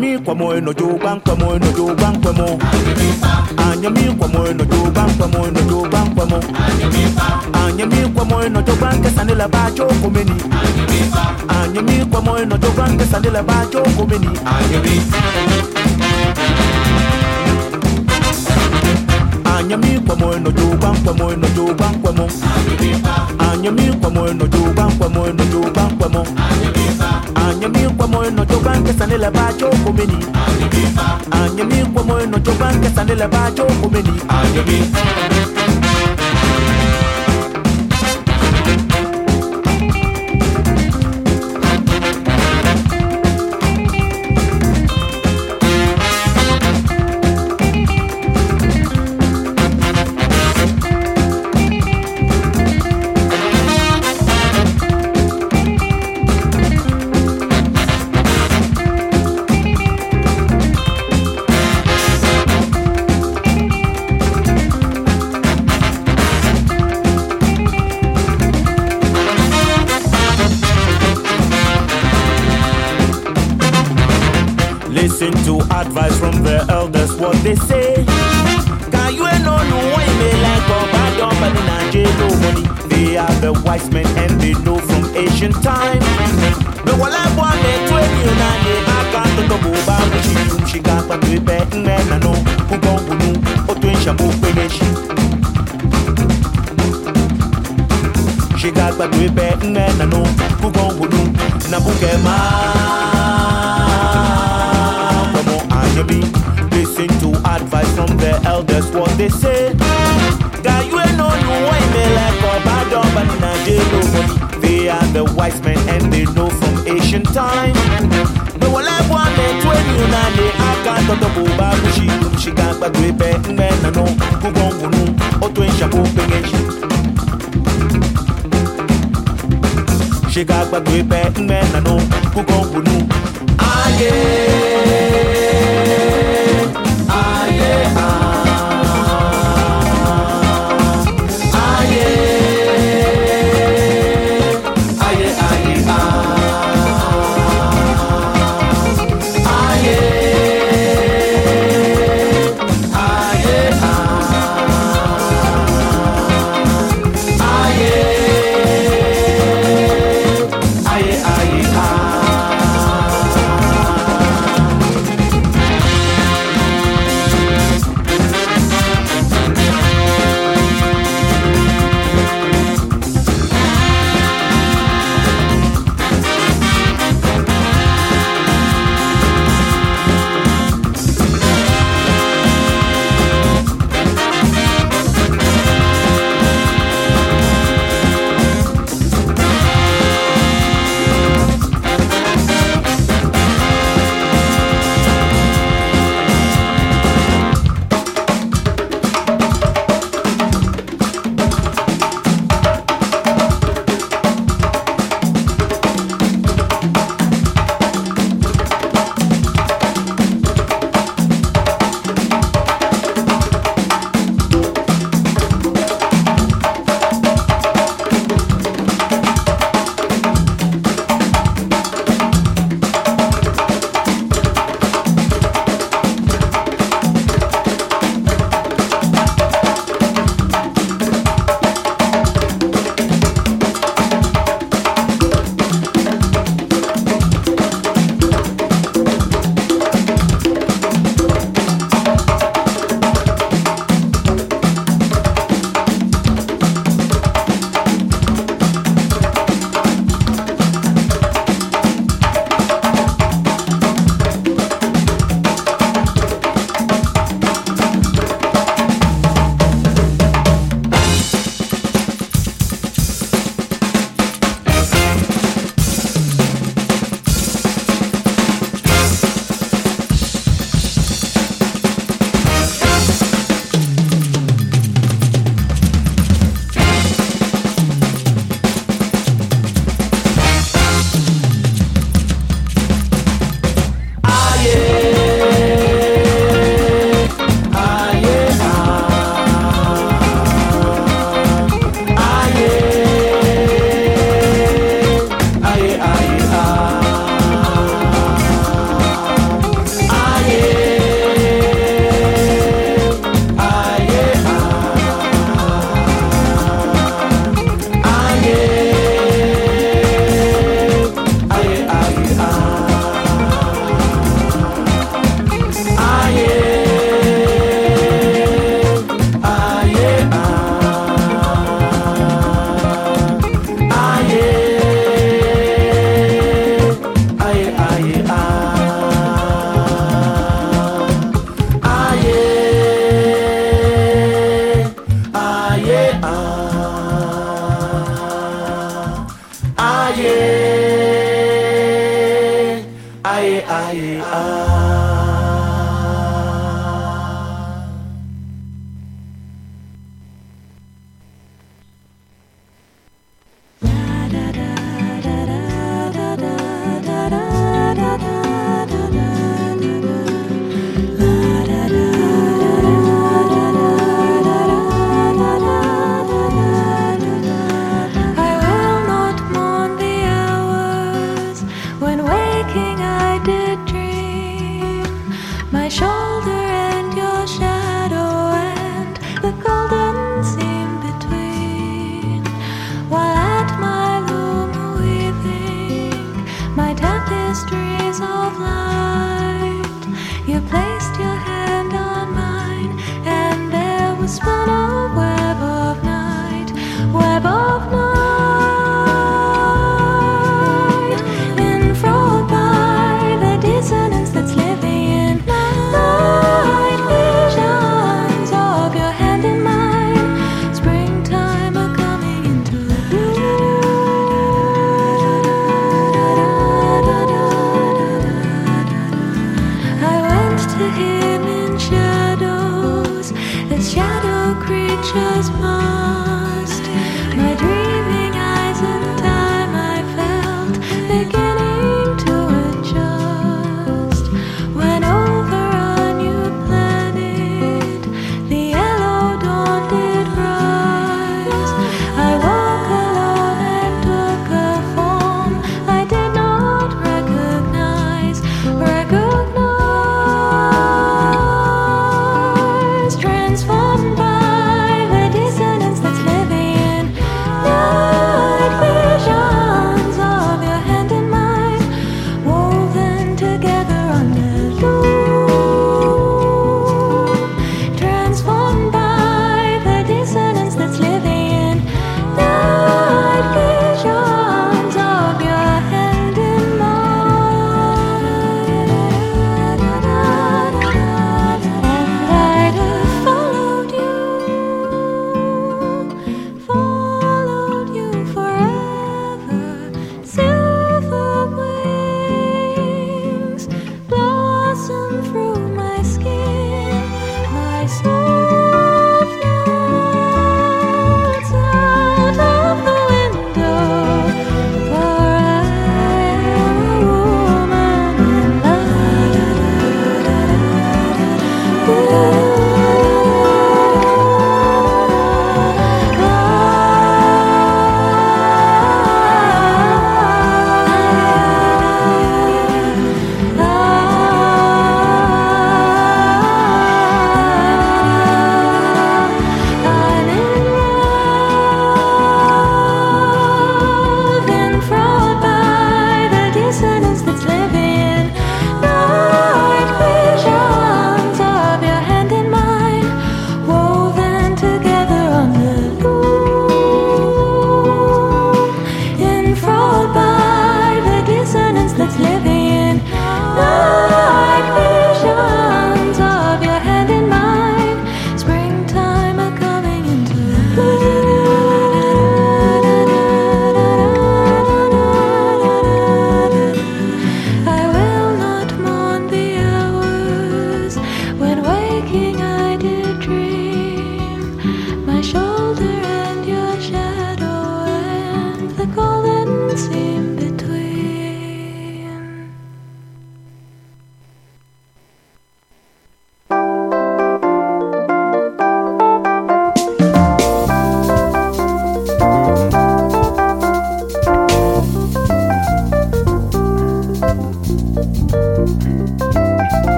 Anyami kwamo no jo bang kwamo no jo bang kwamo. Anyami kwamo no jo bang kwamo no jo bang kwamo. Anyami kwamo no jo bang kesanela ba jo komeni. Anyami kwamo no jo bang kesanela ba jo komeni. Anyami kwamo no jo bang kwamo no jo bang kwamo. Anyami kwamo no jo bang kwamo no jo bang kwamo. Anyami kwamo no jo bang kesanela ba jo komeni. Anyami kwamo no jo bang kesanela ba jo komeni. Listen to advice from the elders, what they say. Can you know why me like bad but in no money? They are the wise men and they know from ancient time. The one I want me 20 and I can't talk about she got but we bet men I know who go or twin shampoo finish. She got but we bet men I know who go Nabukema. Listen to advice from the elders, what they say. That you ain't no way me like a bad but in a jail money. They are the wise men and they know from ancient time. The one I want me 20 and they can't talk about she got but we bet men I know who gon' or twin shampoo finish. She got but we bet men I know who gon'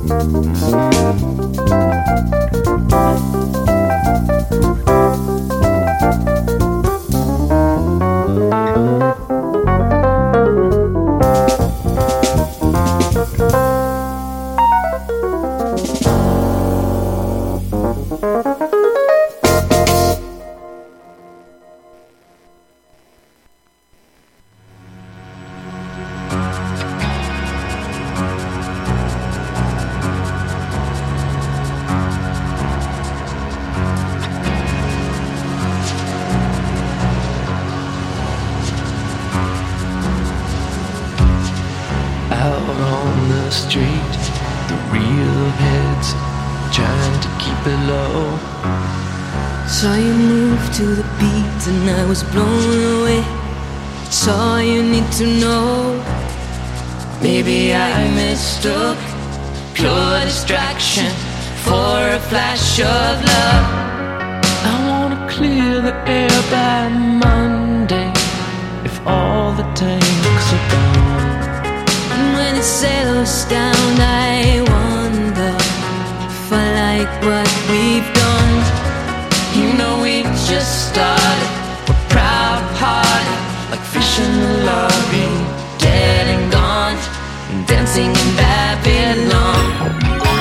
Saw you move to the beat and I was blown away. It's all you need to know. Maybe I mistook pure distraction for a flash of love. I wanna clear the air by Monday, if all the tanks are gone. And when it settles down, I wonder if I like what we've done. You know we just started, we're proud-hearted, like fish in the lobby, dead and gone, dancing in Babylon.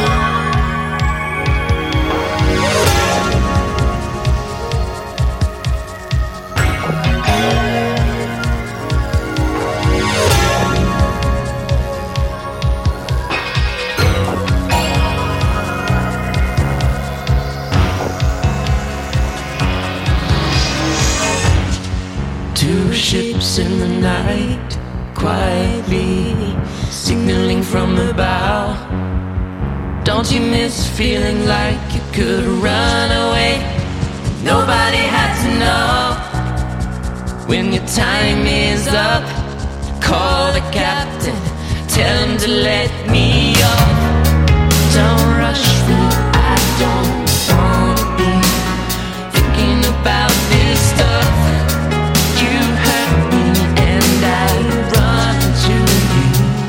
Two ships in the night, quietly signaling from the bow. Don't you miss feeling like you could run away? Nobody had to know. When your time is up, call the captain, tell him to let me off. Don't rush me, I don't wanna be thinking about this stuff. You hurt me and I run to you.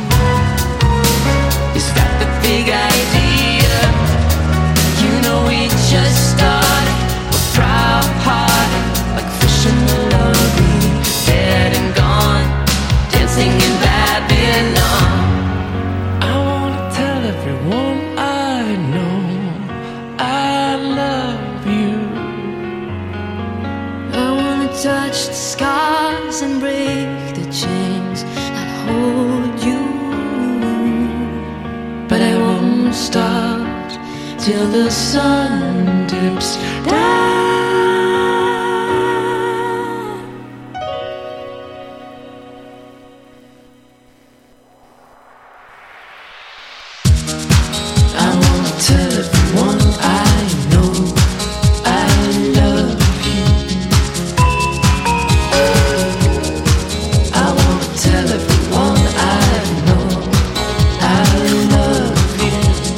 Is that the big idea? You know we just started, we're proud-hearted, like fish in the lobby, dead and gone, dancing in Babylon. I wanna tell everyone I know I love you. I wanna touch the scars and break the chains that hold you, but I won't stop till the sun dips down. I wanna tell everyone I know I love you. I wanna tell everyone I know I love you.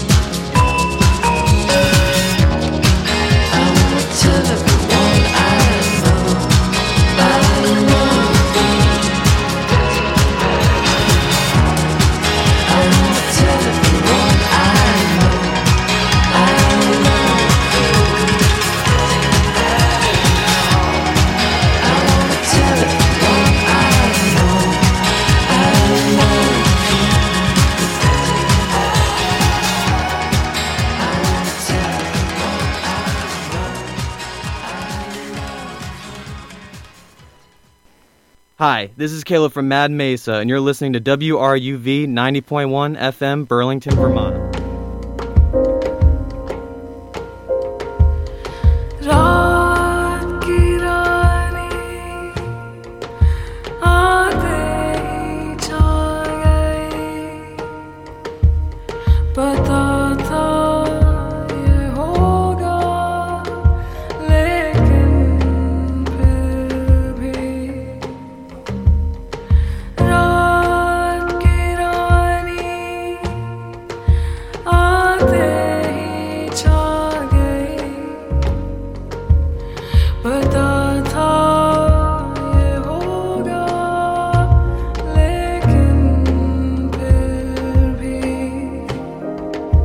I wanna tell everyone I know I love you. I wanna tell everyone I know I love you. I wanna tell everyone I know I love you. I wanna tell everyone Hi, this is Caleb from Mad Mesa, and you're listening to WRUV 90.1 FM, Burlington, Vermont. रात की रानी आते ही छा गई, पता था ये होगा लेकिन फिर भी रात की रानी आते ही छा गई, पता था ये होगा लेकिन फिर भी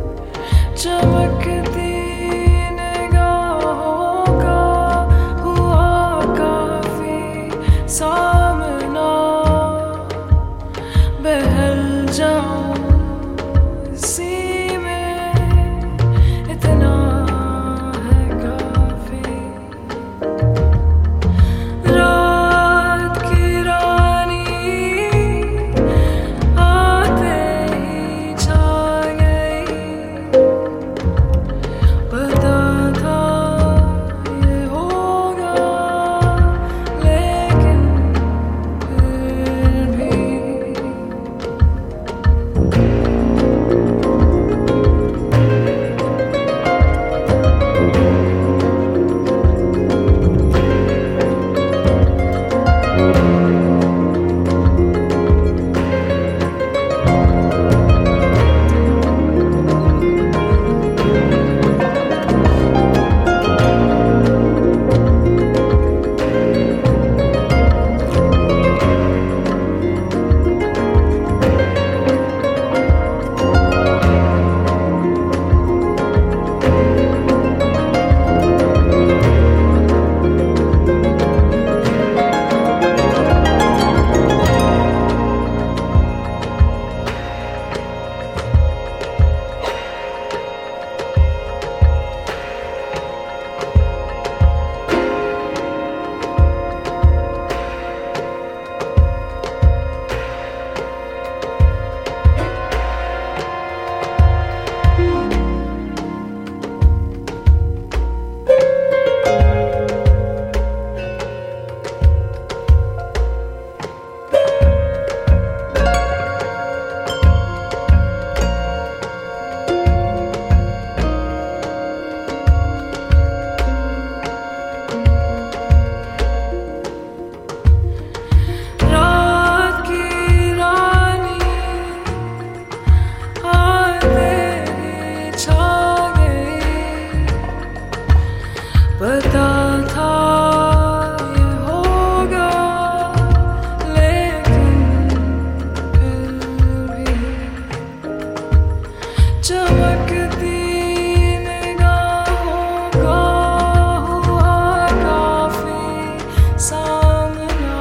चमकती निगाहों का हुआ काफी सामना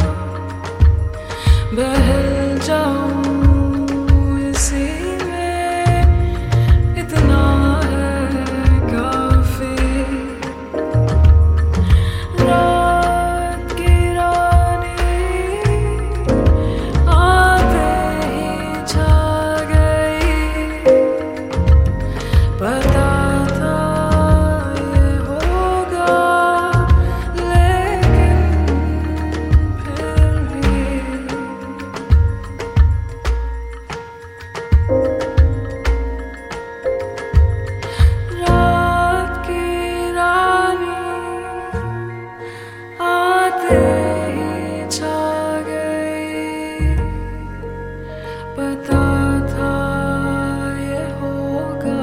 बहल जाऊं इसी में इतना है काफी रात की रानी आते ही छा गई पता था ये होगा लेकिन फिर भी रात की रानी आते ही छा गई पता था ये होगा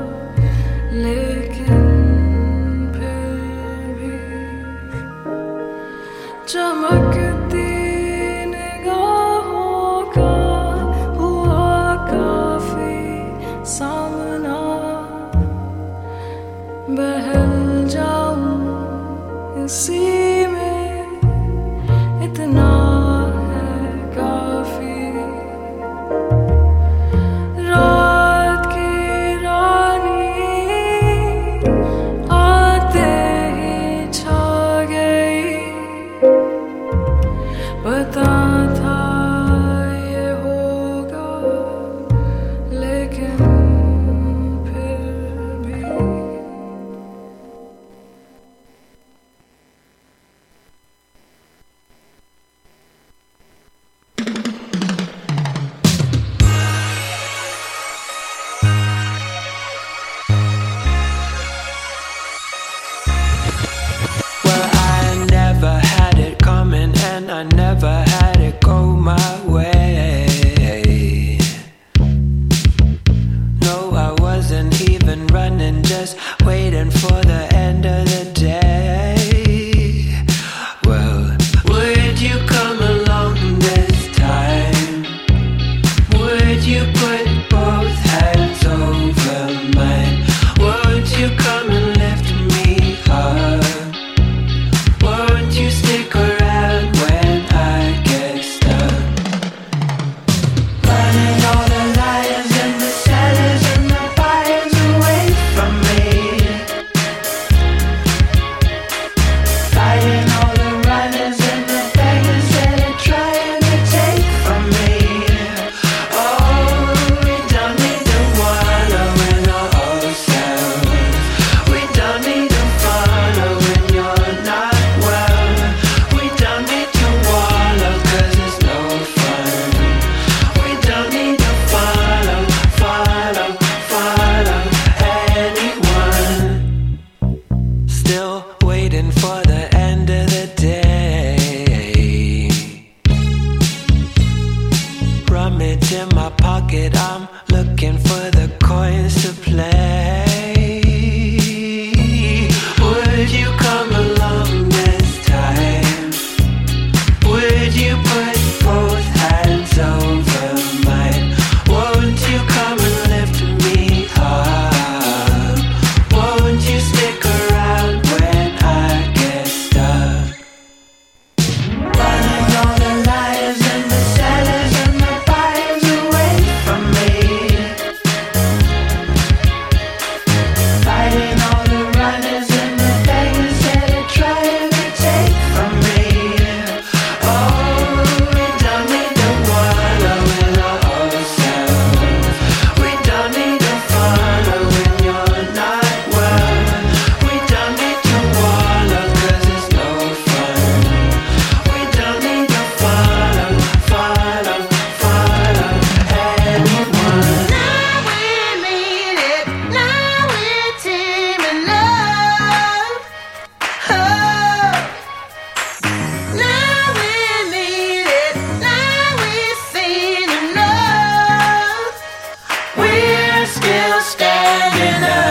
लेकिन फिर भी चमकती निगाहों का हुआ काफी सामना बहल जाऊं इसी में इतना है काफी रात की रानी आते ही छा गई पता था ये होगा लेकिन फिर भी Well, I never had it coming and I never had it go my way. No, I wasn't even running, just waiting for the end of the day. Well, would you come along this time? Would you put both hands over mine? Would you come and lift me up? Won't you stick around when I get stuck? Running all the liars and the sellers and the buyers away from me. Fighting all the runners and the beggars that are trying to take from me. Oh, we don't need to wallow in our old selves. We don't need to follow when you're not well. We don't need to wallow 'cause it's no fun. We don't need to follow anyone. Still waiting for the end of the day. Rummage in my pocket, I'm looking for the coins to play. Would you come along this time? Would you put both hands over mine? Won't you come and lift me up? Won't you stick around when I get stuck? Running all the liars and the sellers and the buyers away from me. Fighting all the runners and the beggars that are trying to take from me. Oh, we don't need to wallow in our old selves. We don't need to follow when you're not well. We don't need to wallow 'cause it's no fun. We don't need to follow anyone. Now we mean it, now we're teaming up. Oh, now we mean it, now we've seen enough. We're still standing up.